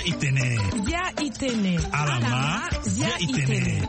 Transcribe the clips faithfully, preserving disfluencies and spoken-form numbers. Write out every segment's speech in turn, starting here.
itene. Ya itene. Alama, ya itene.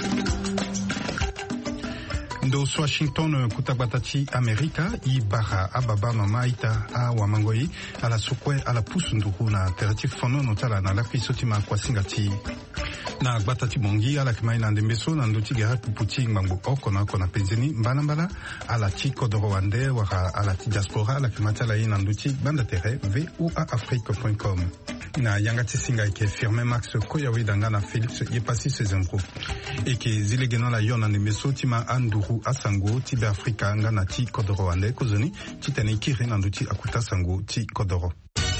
Ndos Washington kutabatati Amerika i bara ababa mama ita a wamangoi ala sukwe ala pusunduhu na terati fono notala na lafi sotima kwa singati na batati bongi ala kimai na ndembeso na ndoti gara puputi ngbangu oko na kona penzeni mbala mbala ala ti kodoro wande waka ala ti diaspora ala kimata la yi na ndoti banda tere v o a afrique point com na yangati singa ke firme Max Koyawe danga na Felix Yepasi Sezembro eke zilegena la yona ndembeso tima anduru asango ti be Afrika nga na ti kodoro wande kozoni ti tene kire na ndoti akuta sango ti kodoro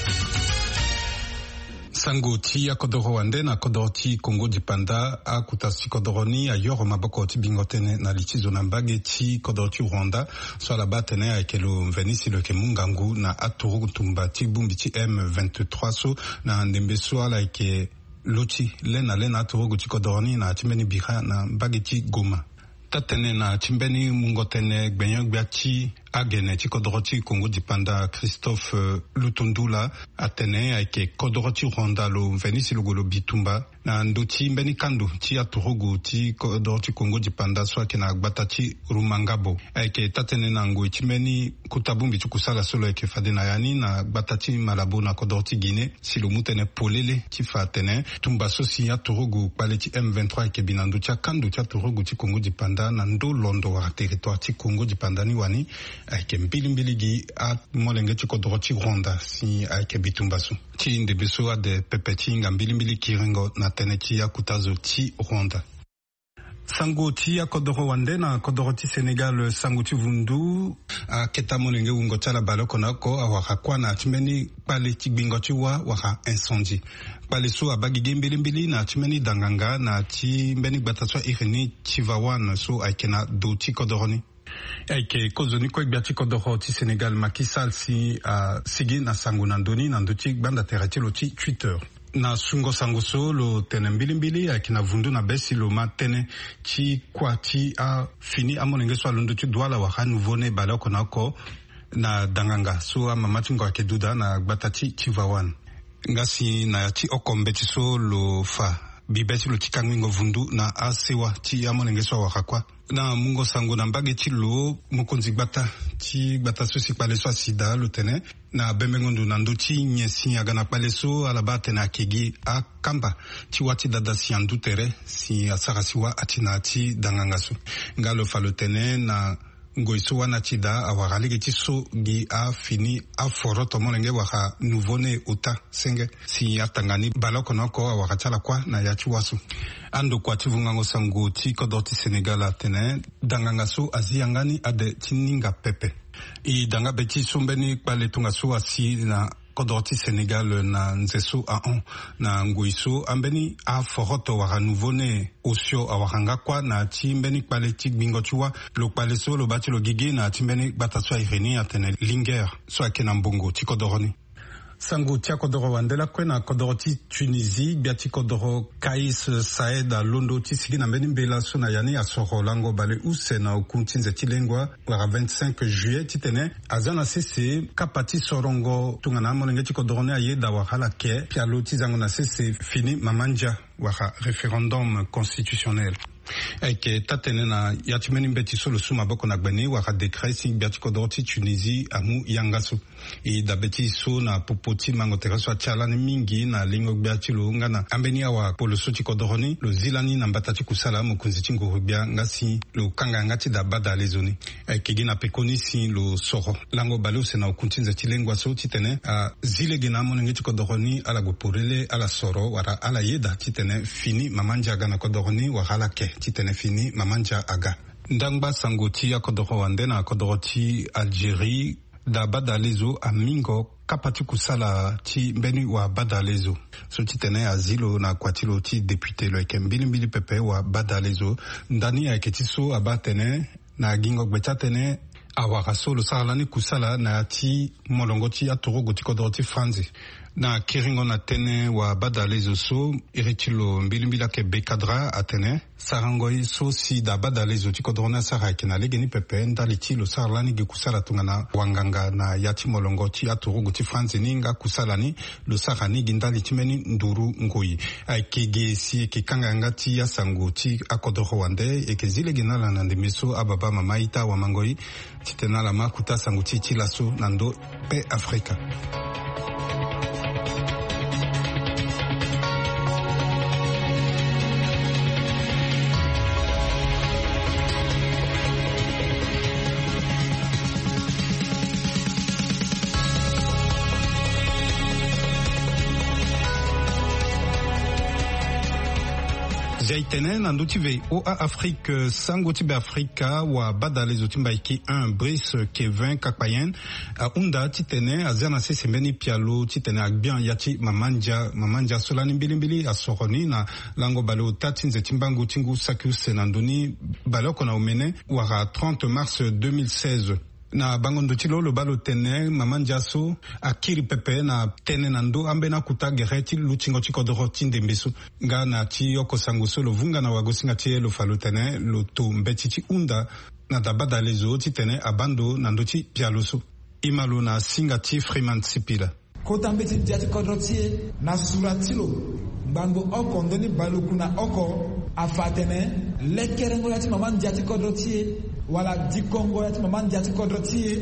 sango ti ya kodoro wande na kodoro ti Kongo di Panda a kutasi kodoro ni a yoro maboko ti bingotene na litizo na mbage ti kodoro ti Rwanda so la batene a kelo venisi lo ke mungangu na aturu tumba ti bumbi ti M vingt-trois so na ndembe so ala ke loti lena lena aturu ti kodoro ni na timbeni bira na mbage ti Goma tatene na timbeni mungotene gbenyo gbiati agene ti kodoro ti Kongo di Panda Christophe uh, Lutundula atene ayeke kodoro ti Rwanda lo venisi lo golo bitumba na ndoti mbeni kandu ti atorogo ti kodoro ti Kongo di Panda so ayeke na gbata ti Rumangabo ayeke tatene na ngoi ti mbeni kutabumbi ti kusala so lo ayeke fade na yani na gbata ti Malabo na kodoro ti Guinée si lo mu tene polele ti fa atene tumba so si atorogo kpale ti M vingt-trois ayeke bi na ndö ti akandu ti atorogo ti Kongo di Panda na ndö londo wara territoire ti Kongo di Panda ni wani ayeke mbilimbili gi a molenge ti kodoro ti Rwanda si ayeke bitumba so ti ndebe so ade pepe ti nga mbilimbili kiringo na tene ti akutazo ti Rwanda sango ti akodoro wande na kodoro ti Senegal sango ti vundu a keta molenge wungo ti ala baloko na oko awara kuâ na ti mbeni kpale ti gbingo ti wâ wara incendie kpale so abagi ge mbilimbili na ti mbeni danganga na ti mbeni gbata so iri ni Tivaouane so ayeke na do ti kodoro ni ayeke kozoni kue gbia ti kodoro ti Senegal Macky Sall si uh, sigi na sango na ndöni na ndö ti gbanda tere ti lo ti Twitter na sungo sango so lo tene mbilimbili ayeke na vundu na besi lo ma tënë ti kuâ ti afini amolenge so alondo ti duala wara nouveau-né bale oko na oko na danganga so amama ti ngoi ayeke duda na gbata ti Tivaouane nga si na ya ti oko mbeti so lo fa bibe ti lo ti kangingo vundu na asewa ti amolenge so awara kuâ na mungo sango na mbage ti lo mokonzi gbata ti gbata so si kpale so asida lo tene na bembengondu na ndö ti nye si aga na kpale so ala ba atene ayeke gi akamba ti wâ ti dada si andu tere si asara si wâ ati na ti danganga so nga lo fa lo tene na ngoi so wana ti da awara lege ti so gi afini aforoto molenge wara nouveau-né ota senge si atangani bale oko na oko awara ti ala kuâ na ya ti waso ando kuâ ti vungango sango ti kodro ti Senegal atene danganga so azi yangani ade ti ninga pepe e danga be ti so mbeni kpale tonga so asi na kodro ti Senegal na nze so ahon na ngoi so ambeni aforoto wara nouveau-né osio awara nga kuâ na ti mbeni kpale ti gbingo ti wâ lo kpale so lo ba ti lo gege na ti mbeni gbata so airi ni atene Linguère so ayeke na mbongo ti kodro ni sango ti akodoro wandela kue na kodoro ti Tunisie gbia ti kodoro Kais Saed alondo ti sigi na mbeni mbela so na yani asoro lango bale use na okun ti nze ti lengua wara vingt-cinq juillet ti tene aza na sese kapa ti sorongo tongana amolenge ti kodoro ni aye da wara ala ke puis alo ti zango na sese fini mamanja wara référendum constitutionnel ayeke tatene na ya ti mbeni mbeti so lo su maboko na gbeni wara décret si gbia ti kodro ti Tunisie amu yanga so e dabe ti so na popo ti mango tere so ati ala ni mingi na lingo gbia ti lo nga na ambeni awa po lo so ti kodro ni lo zi lani na mbata ti kusala mokonzi ti nguru gbia nga si lo kanga nga ti da bada lezo ni ayeke gi na peko ni si lo soro lango bale ose na okun ti nze ti lengua so ti tene azi lege na amolenge ti kodro ni ala gue porele ala soro wara ala yeda ti tene fini mamanja aga na kodro ni wara ala ke ti tene fini mamanja aga ndangba sango ti akodoro wande na akodoro ti Algérie da bada lezo amingo kapa ti kusala ti mbeni wa bada lezo so ti tene azilo na kuâ ti lo ti député lo ayeke mbilimbili pepe wa bada lezo ndani ayeke ti so aba tene na gingo gbe ti atene awara so lo sara lani kusala na ya ti molongo ti atorogo ti kodro ti France na kiringo na tene wa badale zoso iritilo mbilimbila ke bekadra atene sarangoi so si da badale zo tikodrona sara kina legeni pepe ndali tilo sarlani ge kusala tungana wanganga na yati molongo ti aturugu ti franze ninga kusalani lo sarani gindali timeni nduru ngoi aikege si ke kanga ngati ya sangu ti akodro wande ekezile ginala na ndemiso ababa mamaita wa mangoi titenala makuta sangu ti tilaso nando pe Afrika. Jaitene na nduti ve o a Afrique sangoti be Afrika wa badale zotimba iki un Brice Kevin Kakpayen a unda titene azana sese mbeni pialo titene agbian yati mamanja mamanja solani mbilimbili asoroni na lango balo tatinze timbangu tingu sakus nanduni baloko na umene wara trente mars deux mille seize. Na bangondo tilo lo balo tene mamanja so akiri pepe na tene nando ambena kuta gereti luchingo chiko doro tinde mbesu nga na ti yoko sanguso lo vunga na wagosinga ti lo falo tene lo to mbetichi unda na dabada lezo ti tene abando nando ti pialoso imalo na singa ti Freeman Sipila kota mbeti diati kodrotie na suratilo bango oko ndoni balo kuna oko afatene lekerengo yati mamanja ti kodrotie wala dikongo yati mamanja yati kodro tie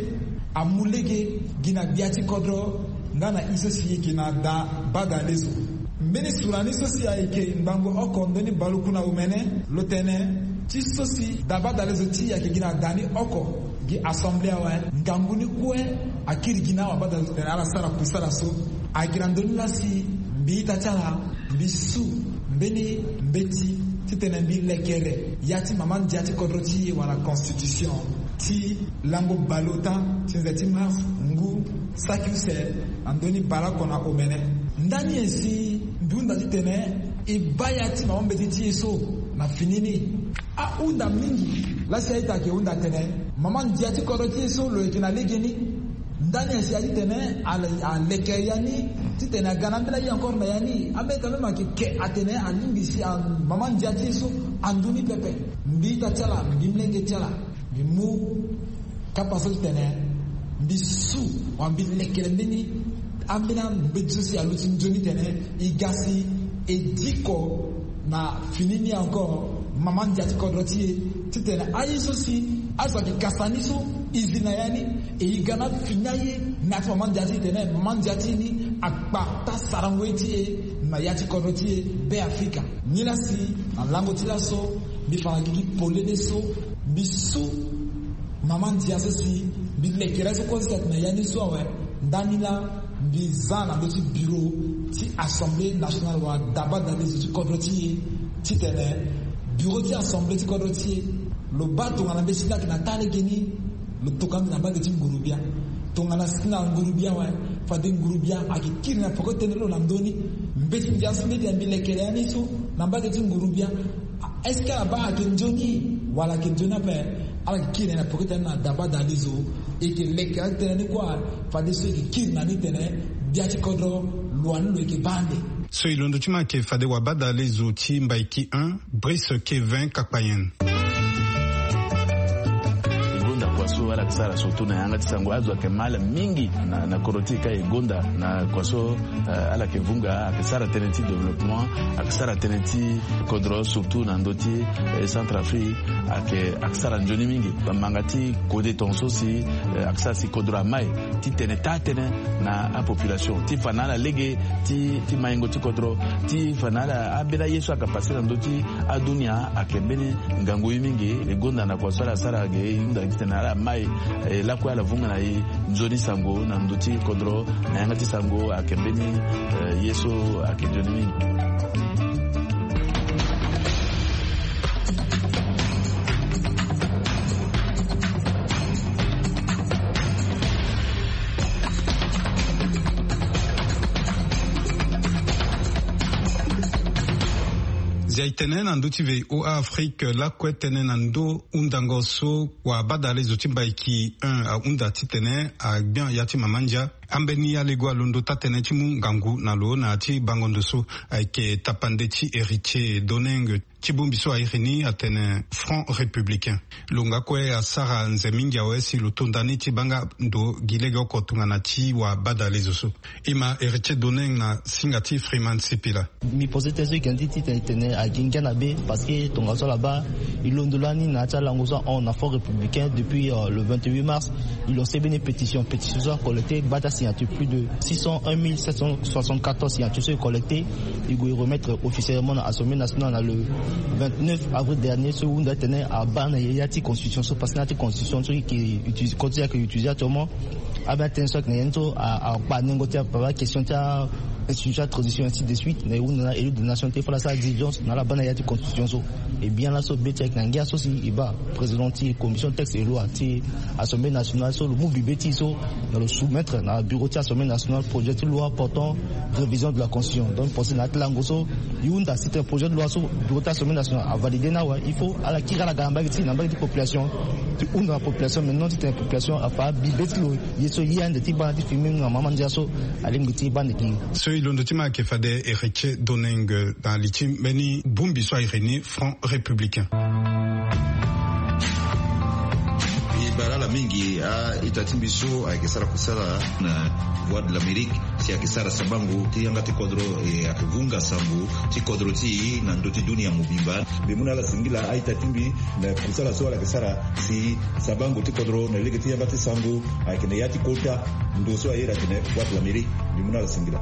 amulege gina biati kodro ngana iso siye gina da baga lezo mbeni surani sosi aike mbango oko ndoni balukuna umene lotene ti sosi da baga lezo ti yake gina dani oko gi assemblée wa ngambuni kwe akiri gina wa baga lezo ala sara kusala so akira ndoni lasi mbita chala bisu mbeni mbeti titene mbi lekere yati maman diati kodroti wala constitution ti lango balota tinzeti mars ngu sakuse andoni balakona omene ndani esi ndunda titene ibayati maman betiti eso na finini a unda mingi la saita ke unda tene maman diati kodroti eso lo ekina legeni ndani esi yati tene a lekere yani titene ganambela yi encore na yani abe quand même ke atene alingisi an maman diati so anduni pepe mbita chala mbimlenge chala bimu kapasol tene bisu wambi lekele ndini ambina mbetsusi aluti njoni tene igasi ediko na finini encore maman diati kodroti titene ayiso si asa ki kasaniso izina yani e igana finyaye na maman diati tene maman diati ni akpa ta sarangweti e na yati kodroti e be Afrika nila si alango tila so bi fangigi polene so bisu maman diati si bi lekere so concept na yani so awe danila bi zana do ti bureau ti assemblée nationale wa daba dans les kodroti ti tene bureau ti assemblée ti kodroti lo bato ngana besida ki na tale geni lo tokam na bageti ngurubia tongana sina ngurubia wa fade ngurubia akikiri na pokote nelo na ndoni mbeti njasinde dia bilekere yani so na bageti ngurubia est-ce que aba akenjoni wala kenjona pe ala kiri na pokote na daba dalizo et que lekere tene kwa fade so kiri na ni tene biati kodro luanu ke bande so ilondo tima ke fade wa badalizo ti mbaiki un Brice Kevin Kakpayen kwaso wala kisara soto na yanga tisango azwa kemala mingi na na korotika egonda na kwaso uh, ala kevunga akisara tenenti development akisara tenenti kodro surtout na ndoti eh, Centrafrique ake akisara njoni mingi mangati kode tonso si uh, akisara si kodro mai ti teneta tene na a population ti fanala lege ti ti maingo ti kodro ti fanala abela yesu akapasira ndoti adunia akembene ngango mingi egonda na kwaso ala sara ge inda tena mai eh, la kwa la vunga na i nzoni sango na ndoti kodro na yangati sango akembeni eh, yeso akejoni Zaitene nando tive o Afrique la kwetene nando undangoso wa badale zotimba iki un a unda titene a bien yati mamanja ambeni alego alondo tatene timu ngangu na lo na ti bangondoso ke tapande ti héritier Doneng Chibumbiso airini atene Front Républicain longa kwe asara nzemingi awesi lutondani tibanga ndo gilege okotunga na ti wa bada lezoso ima héritier Doneng na singati Freeman Sipila mi posete zo kendi ti tene a gingana be parce que tonga so là-bas ils londolani na ta langosa en Front Républicain depuis euh, le vingt-huit mars ils ont sébené pétition pétition collectée bata signature plus de six cent un mille sept cent soixante-quatorze signatures collectées ils vont remettre officiellement à l'Assemblée nationale le vingt-neuf avril dernier ce où on tenait à ban yati constitution parce que la constitution qui utilise continue que utiliser actuellement a ben ten sok nento à à pas négocier par question ta institution transition ainsi de suite mais où on a élu de nationalité pour la sa exigence dans la ban yati constitution et bien là so beti avec nangia so si iba président commission texte et loi ti Assemblée nationale sur le move beti so dans le soumettre dans le bureau de l'Assemblée nationale projet de loi portant révision de la constitution donc pour ça la langoso yunda c'est un projet de loi sur bureau de l'Assemblée nationale à valider na il faut à la kira la gamba ti na ba de population tu une la population maintenant c'est une population à pas bibeti lo yeso yande ti ba ti filming na mama ndiaso alingi ti ba neki so ilondo ti ma ke fade Héritier Doneng dans l'itim beni Bumbiso airini Front Républicain barala mingi a itatimbiso akisara kusala na voix de l'Amérique si akisara sabangu ti yanga ti kodro e akivunga sambu ti kodro ti na ndoti dunia mubimba bimuna la singila a itatimbi na kusala so la kisara si sabangu ti kodro na lege ti yanga ti sambu akine yati kota ndoso ayera tene voix de l'Amérique bimuna la singila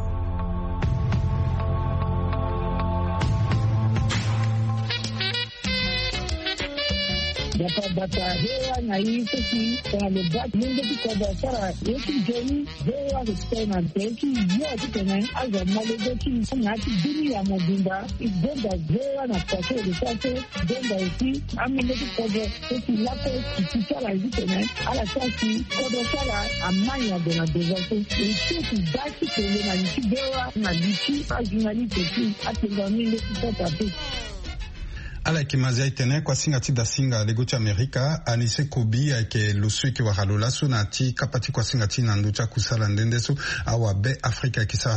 Data data hewa na hii sisi kwa lebati mungu tika basara yeki jeni hewa kutena teki yote tena aza malebeti ngati dini ya mobimba igonda hewa na pase lisate gonda usi amende kikodo sisi lako kitala hizi tena ala sasi kodo sala amanya dona devote isi dati kele na nchi hewa na lichi ajunali teki atenga minde kitota teki ala kimazia itene kwa singa ti da singa lego ti Amerika anise kobi ayeke lo so yeke wara lo laso na ti kapa ti kwa singa ti na ndö ti akusala ndende so awabe Afrika ayeke sara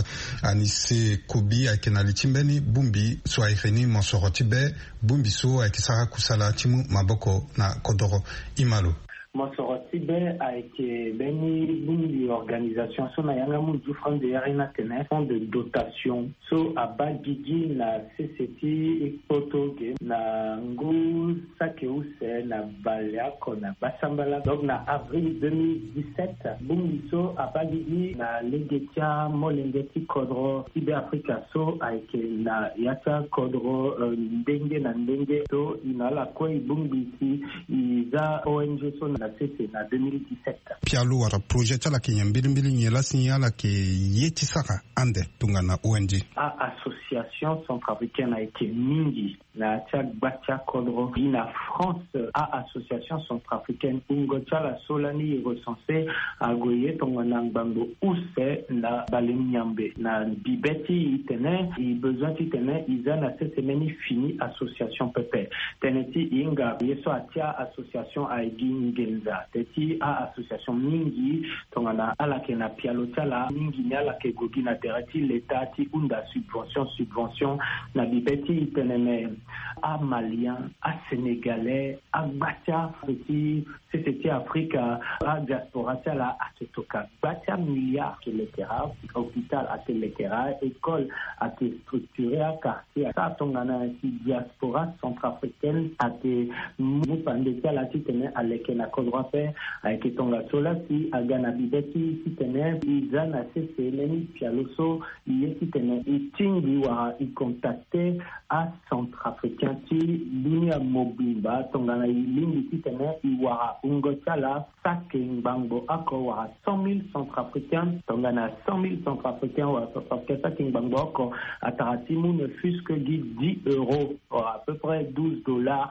anise kobi ayeke na li ti mbeni Bumbi so ayeke mo soro ti be Bumbi so ayeke sara kusala ti mu maboko na kodro imalo Mosoroti be ayeke beni Bumbi organisation so na yanga mundu front de yarina tene fond de dotation so aba gigi na C C T poto na ngu sakeuse na baliako na basambala donc na avril deux mille dix-sept Bumbi so aba gigi na legetia molengeti kodro tibe Afrika so ayeke na yata kodro ndenge na ndenge so inala koi Bumbi si iza O N G so na C C na deux mille dix-sept. Pialu wara projet ala ke nyambiri mbili nyela sinyala ke yeti saka ande tunga na O N G. A association centrafricaine a été mingi na tia batia kodro na France a association centrafricaine ungocha la solani recensé a goye tonga na ngbango use na balemiambe na bibeti itene i besoin itene iza na cette semaine fini association pepe teneti inga yeso atia association a gingenza teti a association mingi tonga na ala ke na pialota la mingi na ala ke gogi na terati l'état ti unda subvention subvention na bibeti itene a malien a sénégalais a batia petit c'était Africa a diaspora la a toka batia milliard que l'étera hôpital a l'étera école a été structuré à quartier ça tonga na diaspora centrafricaine a été mupandeta la titene à lekena kodrope avec tonga sola si a gana bibeti titene izana cceleni pialoso yeti tene itingi wa i contacter à centrafricain ti dunia mobimba tonga na ilingi titene iwara ungotala sake ngbango ako wa cent mille centrafricains tonga na cent mille centrafricains wa sake ngbango ako ataratimu ne fût que dix euros à peu près douze dollars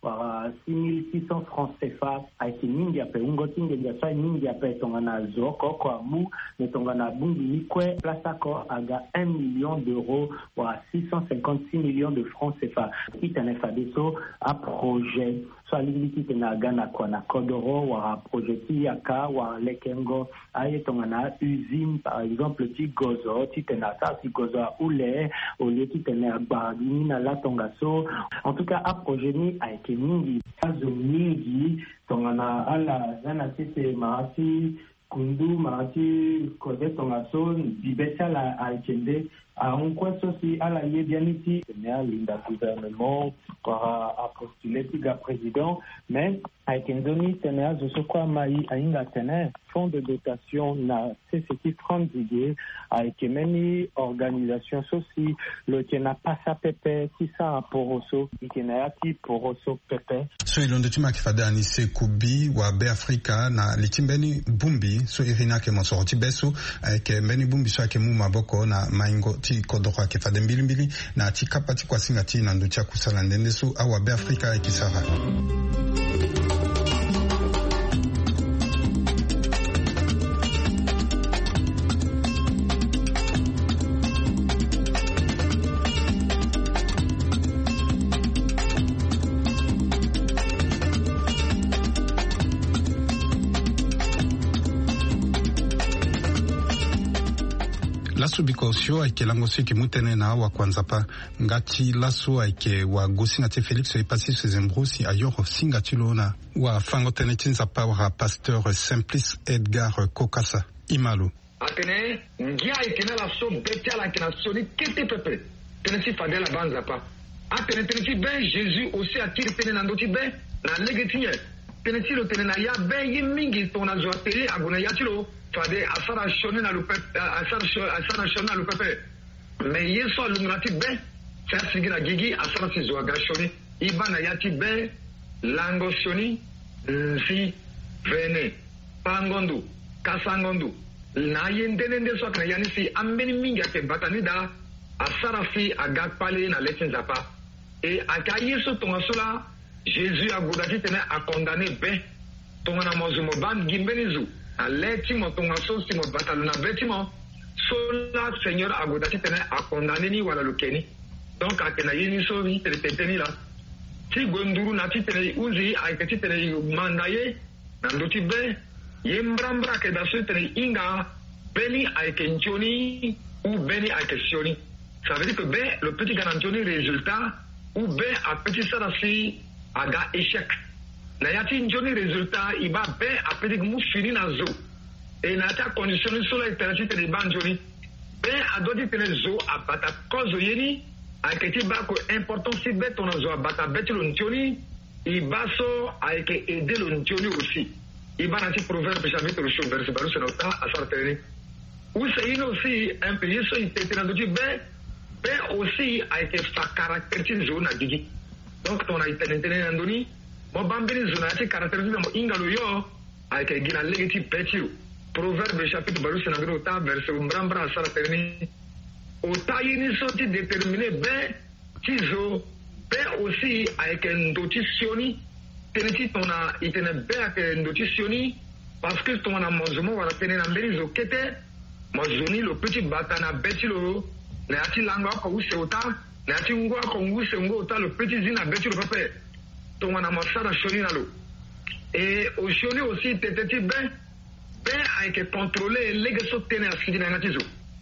wa six mille six cents francs C F A aiki mingi ape ungo tinge dia sai mingi ape tongana zoko kwa mu ne tongana bungi nikwe place ko aga un million d'euros wa six cent cinquante-six millions de francs C F A kitane fadeso a projet so alibiti tena gana kwa na kodoro wa projet yaka wa lekengo aye tongana usine par exemple ti gozo ti tena sa ti gozo ule au lieu ti tena bagini na la tongaso en tout cas a projet ni aiki mingi azo mingi tongana ala zana tete maati kundu maati kode tongaso bibesa la aikende a un kwaso si ala yebianiti tena linda gouvernement para a postuler tiga président mais aikendoni tena zo sokwa mai ainga tena fonds de dotation na C C T trente dige aikemeni organisation soci le tena passa pepe kisa poroso ikenayati poroso pepe so ilondo tuma kifada ni se kubi wa be Afrika na litimbeni bumbi so irina ke monsorti beso ke mbeni bumbi so ke mu maboko na maingo ti kodokwa ke fade mbili mbili na ti kapati kwa singati na ndo tia kusala ndende so awa be Afrika ikisara. Lasu bikosio aike langosi ki mutene na wa kwanza pa ngati lasu aike wa gosi na te Felix epasi se zembrusi ayor singati lona wa fango tene tinza pa wa pasteur Simplice Edgar Kokasa Imalo atene ngia ikena la so betia la kena soni kete pepe tene si fade la banza pa atene tene si ben Jésus aussi atire tene na ndoti ben na legetinye tene si lo tene na ya ben yimingi tona zo ateli aguna yatilo fade asara shoni na lupe asara asara shoni na lupe mais yeso lungrati be ça sigira gigi asara si zo agashoni ibana yati be lango shoni si vene pangondu kasangondu na yendene nde so kana yani si ambeni mingi ake batani da asara fi agapale na letin zapa et akayeso tonga sola Jésus a godati tene a condamné be tonga na mozumo ban gimbenizu a letimo tonga so simo bataluna betimo sola Seigneur a godati tene a condamné ni wala lukeni donc akena yini so ni tene la ti gonduru na ti tene uzi a ti tene mandaye na ndoti be yembrambra ke da tene inga beni a kenchoni ou beni a questioni ça veut dire que ben le petit garantoni résultat ou ben a petit sarasi aga échec na yati njoni résultat iba ben a petit mu fini na zo et na ta condition solo intéressé tene banjoni ben a dodi tene zo a bata cause yeni a keti ba ko important si bet on a zo a bata betilo njoni iba so a ke aider le njoni aussi iba na ti proverbe chapitre le verset baru senota a sarteni ou c'est une aussi un pays so itete na dodi ben ben aussi a été fa caractéristique zone à digi donc ton a été intéressé na ndoni mo bambini zone a été caractéristique mo ingalo yo a été gina legiti petio proverbe chapitre baru senagro ta verset umbrambra sala terni o tayini so ti déterminer ben tizo ben aussi a été notitioni teneti ton a été ben a été notitioni parce que ton a mozumo wala tenen na mbeli zo kete mo zoni le petit batana betilo na yati lango ko use uta na yati ngwa ko use ngo uta le petit zina betu le papa to wana masara shoni nalo et au shoni aussi teteti ben ben a été contrôler les gesso tene asidi na ngatizo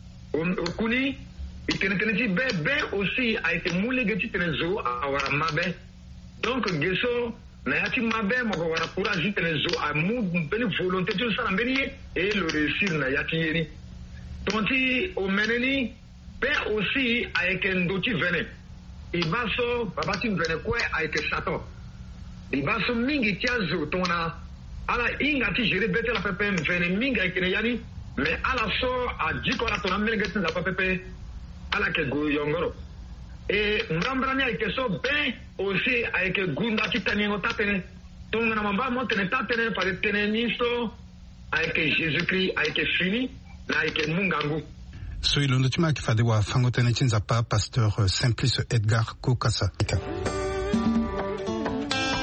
o kuni itene teneti ben ben aussi a été moulé geti tenezo awara mabe donc gesso na yati mabe mo ko wara courage tenezo a mu ben volonté de ça mbeni et le réussir na yati yeni tonti o meneni ben aussi avec un doti vene ibaso babati vene kwe avec sato ibaso mingi tiazo tona ala inga ti jere bete la pepe vene mingi avec yani mais ala so a diko la tona mele gete la pepe ala ke go yongoro et mrambrani avec so ben aussi avec gunda ti tanengo tatene tonga na mamba montene tatene pare teneniso avec Jésus-Christ avec fini na avec mungangu so ilondo tuma kifade wa fango tene chinza pa pasteur Simplice Edgar Kokasa.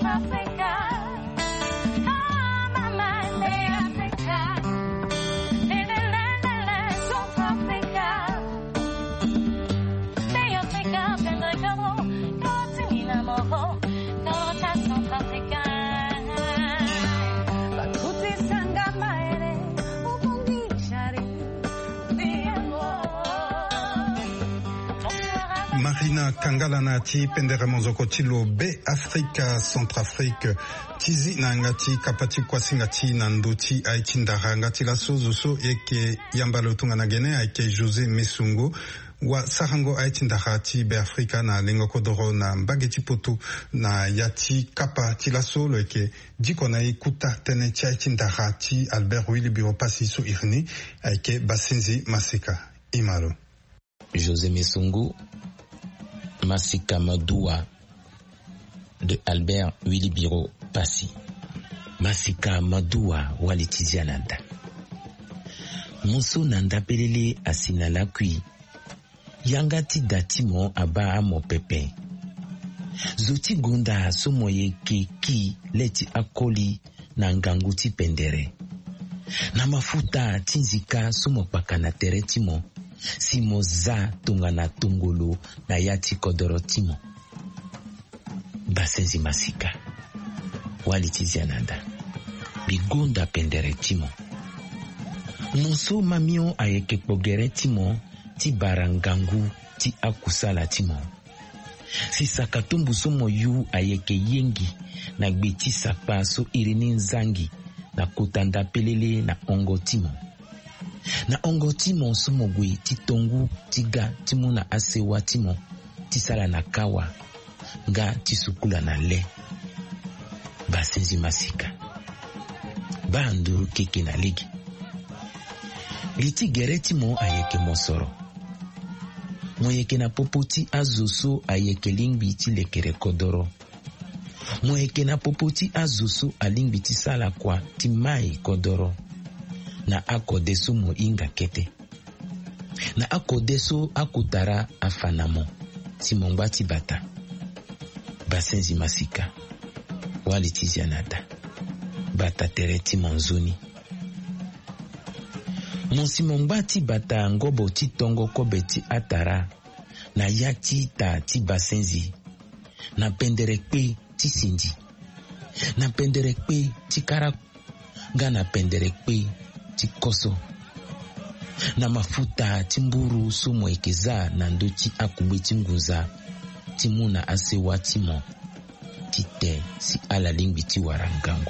Marina Kangala nati pendere monzoko tilo be Afrika Centrafrique tizi na ngati kapati kwa singati na ndoti aichindara ngati la sozo yeke yambalo tunga na gene aike José Mesungu wa sarango aichindara ti be Afrika na lengo kodoro na mbageti poto na yati kapa ti la solo yeke diko na ikuta tene ti aichindara ti Albert Willy Biropasi so irni aike Basenzi Masika Imalo. José Mesungu Masika Madoua de Albert Willy Biro Passi. Masika Madoua walitizia nanda. Muso nanda pelele asina lakui. Yangati datimo aba amo pepe. Zoti gunda somoye keki leti akoli na nganguti pendere. Na mafuta tinzika somo pakana teretimo. Simo za tunga na tungulu na yati kodoro timo. Basenzi Masika walitizia nanda. Bigunda pendere timo. Monso mamio ayeke pogere timo. Ti barangangu ti akusala timo. Si sakatumbu somo yu ayeke yengi na gbeti sapa so irini nzangi na kutanda pelele na ongo timo. Na ongo timo somo gwe ti tongu tiga timo na asewa timo ti sala na kawa nga ti sukula na le. Basenzi Masika ba nduru keke na legi. Liti gere timo ayeke mosoro. Moyeke na popoti azoso ayeke lingbi ti lekere kodoro. Moyeke na popoti azoso alingbi ti sala kwa ti mai kodoro. Na akodeso mo inga kete. Na akodeso akutara afanamo ti mongba ti bata. Basenzi Masika walitizia nada. Bata tere ti monzoni. Monsi mongba ti bata ngobo ti tongo kobe ti atara. Na yati ta ti Basenzi. Na pendere kpe ti sindi. Na pendere kpe ti kara. Nga na pendere kpe ti koso. Na mafuta ti mburu somo ekeza na ndo ti akube ti nguza. Ti muna asewa ti mo. Ti te si ala lingbi ti warangangu.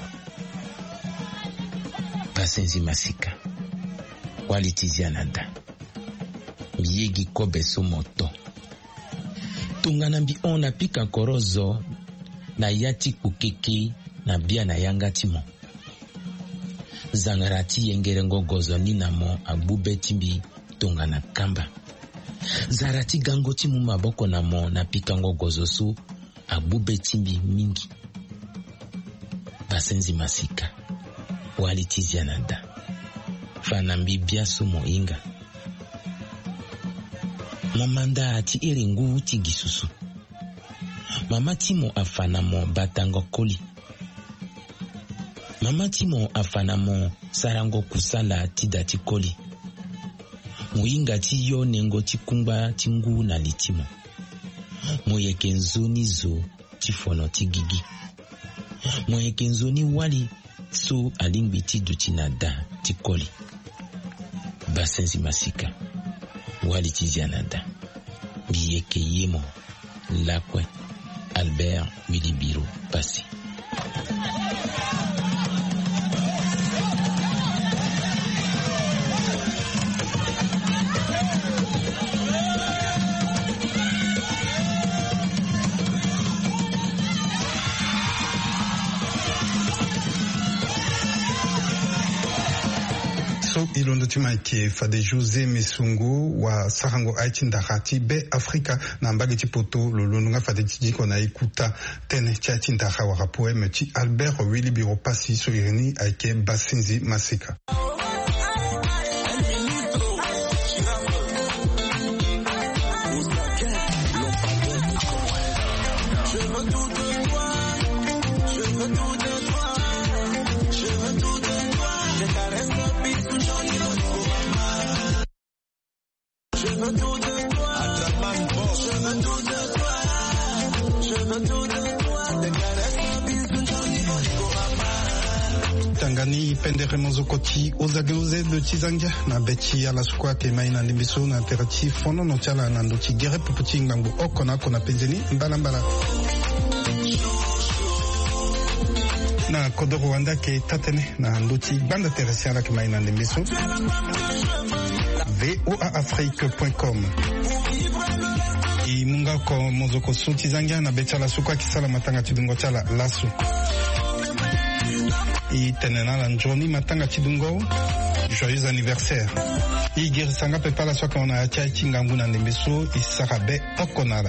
Basenzi Masika walitizia nanda. Miyegi kobe somo to. Tungana mbi ona pika korozo na yati kukeke na bia na yanga timo. Zangarati yengere ngogozo nina mo abube timbi tungana kamba. Zarati gango timu maboko na mo na pika ngogozo su abube timbi mingi. Basenzi Masika walitizia nanda. Fanambi bia sumo inga. Momanda ati erengu ti gisusu. Mama timo afanamo batango koli. Mama timo afanamo sarango kusala ti dati koli. Muinga ti yo nengo ti kumba ti ngu na litimo. Moyeke nzoni zo ti fono ti gigi. Moyeke nzoni wali so alingbi ti duti na da ti koli. Basenzi Masika wali tizia nanda. Biyeke yemo lakwe Albert Willy Biro Passi. Ilondo timaike fade José Mesungu wa sarango aichindahati be Afrika na mbage tipoto lolonga fade tijiko na ikuta tene cha chindaha wa poeme ti Albert Willy Biro Passi so irini aike Basenzi Masika. tangani pendere mozokoti ozageuze de Tizangia na beti ala sukwa ke mai na limbiso na terati fono no chala na ndoti gere puputi ngangu okona kona penzeni mbala mbala na kodo Rwanda ke tatene na ndoti banda teresi ala ke mai na limbiso v o a afrique point com i munga ko mozoko su Tizangia na beti ala sukwa kisala matanga tidungo chala lasu i tenena la njoni matanga tidungo joyeux anniversaire i girisanga pepa la soka ona atia chingambu na ndembeso i sarabe okonala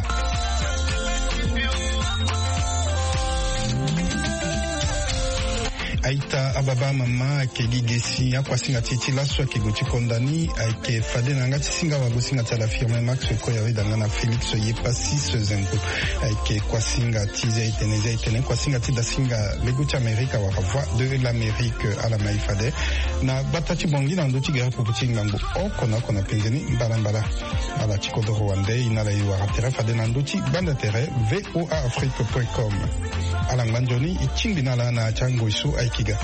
aita ababa mama ake gigesi akwasinga titi laso ake goti kondani ake fade nanga tisinga wagosinga tala firme max ko yawe dangana Felix yepasi sezengo ake kwasinga tize iteneze itene kwasinga tida singa leguti Amerika wa voix de l'Amérique à la maifade na batati bongi na ndoti gera puputi ngango okona kona penzeni mbala mbala ala chikodo Rwanda inala yiwa tere fade na ndoti banda tere v o a afrique point com ala nganjoni ichindi nala na chango isu Kiga.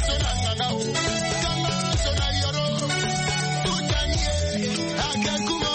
I can't come